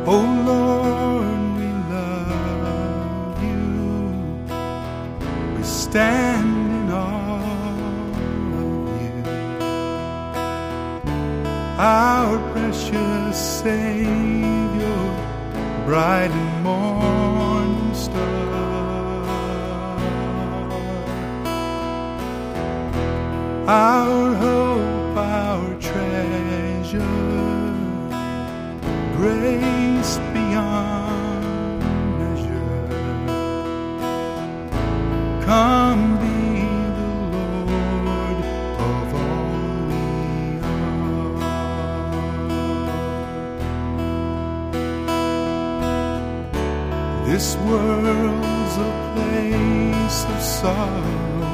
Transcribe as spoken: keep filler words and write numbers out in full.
Oh Lord, we love you. We stand in awe of you, our precious Savior, bright and morning star, our hope, our treasure, grace beyond measure. Come be the Lord of all we are. This world's a place of sorrow,